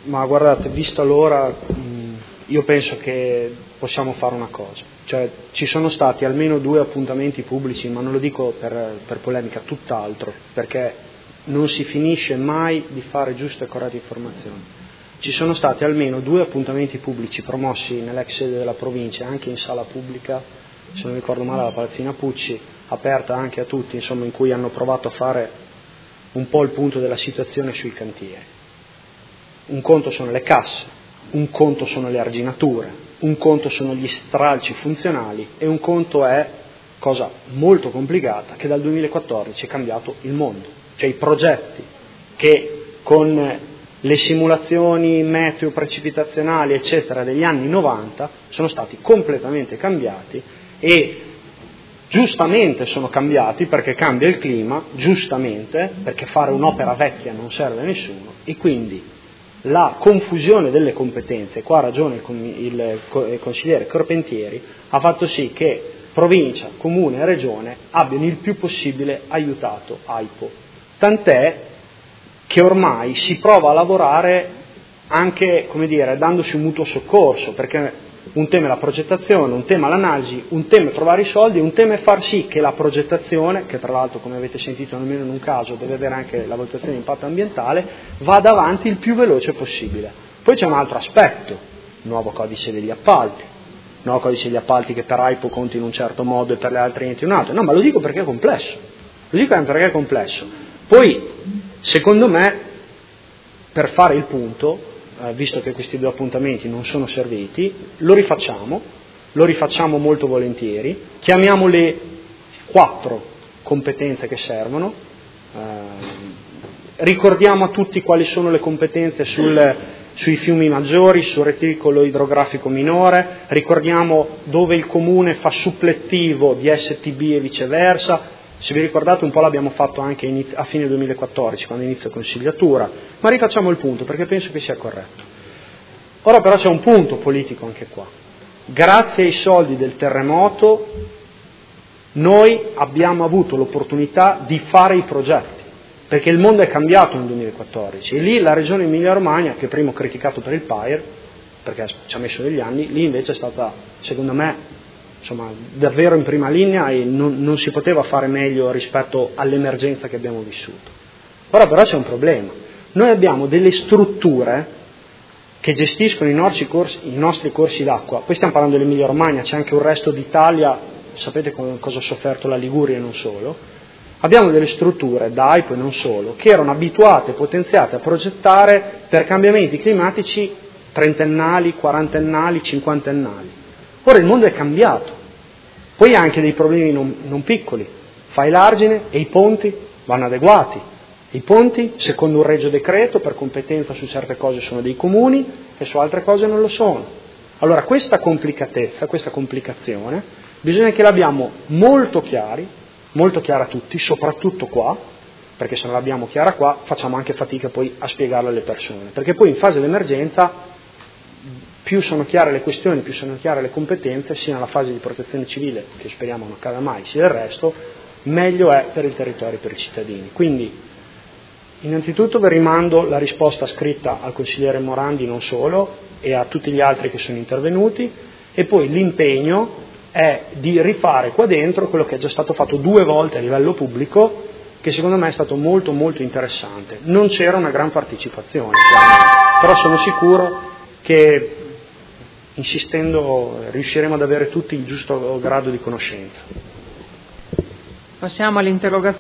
Ma guardate, vista l'ora, io penso che possiamo fare una cosa, cioè ci sono stati almeno 2 appuntamenti pubblici, ma non lo dico per polemica, tutt'altro, perché non si finisce mai di fare giuste e corrette informazioni. Ci sono stati almeno 2 appuntamenti pubblici promossi nell'ex sede della provincia, anche in sala pubblica, se non ricordo male la Palazzina Pucci, aperta anche a tutti, insomma, in cui hanno provato a fare un po' il punto della situazione sui cantieri. Un conto sono le casse, un conto sono le arginature, un conto sono gli stralci funzionali e un conto è, cosa molto complicata, che dal 2014 è cambiato il mondo. Cioè i progetti che con le simulazioni meteo precipitazionali eccetera degli anni 90 sono stati completamente cambiati e giustamente sono cambiati perché cambia il clima, giustamente perché fare un'opera vecchia non serve a nessuno e quindi la confusione delle competenze, qua ha ragione il consigliere Carpentieri, ha fatto sì che provincia, comune e regione abbiano il più possibile aiutato AIPO. Tant'è che ormai si prova a lavorare anche, come dire, dandosi un mutuo soccorso, perché un tema è la progettazione, un tema è l'analisi, un tema è trovare i soldi, un tema è far sì che la progettazione, che tra l'altro come avete sentito almeno in un caso deve avere anche la valutazione di impatto ambientale, vada avanti il più veloce possibile. Poi c'è un altro aspetto, nuovo codice degli appalti, nuovo codice degli appalti che per AIPO conti in un certo modo e per le altre enti in un altro, no, ma lo dico perché è complesso, lo dico anche perché è complesso. Poi, secondo me, per fare il punto, visto che questi 2 appuntamenti non sono serviti, lo rifacciamo molto volentieri, chiamiamo le 4 competenze che servono, ricordiamo a tutti quali sono le competenze sui fiumi maggiori, sul reticolo idrografico minore, ricordiamo dove il comune fa supplettivo di STB e viceversa. Se vi ricordate un po' l'abbiamo fatto anche a fine 2014, quando inizia consigliatura, ma rifacciamo il punto perché penso che sia corretto. Ora però c'è un punto politico anche qua. Grazie ai soldi del terremoto noi abbiamo avuto l'opportunità di fare i progetti, perché il mondo è cambiato nel 2014 e lì la regione Emilia-Romagna, che prima ho criticato per il PAIR, perché ci ha messo degli anni, lì invece è stata, secondo me, insomma, davvero in prima linea e non si poteva fare meglio rispetto all'emergenza che abbiamo vissuto. Ora però c'è un problema. Noi abbiamo delle strutture che gestiscono i nostri corsi d'acqua. Poi stiamo parlando dell'Emilia Romagna, c'è anche un resto d'Italia, sapete cosa ha sofferto la Liguria e non solo. Abbiamo delle strutture, da AIPO e non solo, che erano abituate, potenziate a progettare per cambiamenti climatici trentennali, quarantennali, cinquantennali. Ora il mondo è cambiato, poi ha anche dei problemi non piccoli, fai l'argine e i ponti vanno adeguati, i ponti secondo un regio decreto per competenza su certe cose sono dei comuni e su altre cose non lo sono. Allora questa complicatezza, questa complicazione bisogna che l'abbiamo molto chiara a tutti, soprattutto qua, perché se non l'abbiamo chiara qua facciamo anche fatica poi a spiegarla alle persone, perché poi in fase d'emergenza più sono chiare le questioni, più sono chiare le competenze, sia nella fase di protezione civile, che speriamo non accada mai, sia del resto, meglio è per il territorio e per i cittadini. Quindi, innanzitutto vi rimando la risposta scritta al consigliere Morandi non solo, e a tutti gli altri che sono intervenuti, e poi l'impegno è di rifare qua dentro quello che è già stato fatto 2 volte a livello pubblico, che secondo me è stato molto molto interessante. Non c'era una gran partecipazione, però sono sicuro che insistendo riusciremo ad avere tutti il giusto grado di conoscenza. Passiamo all'interrogazione.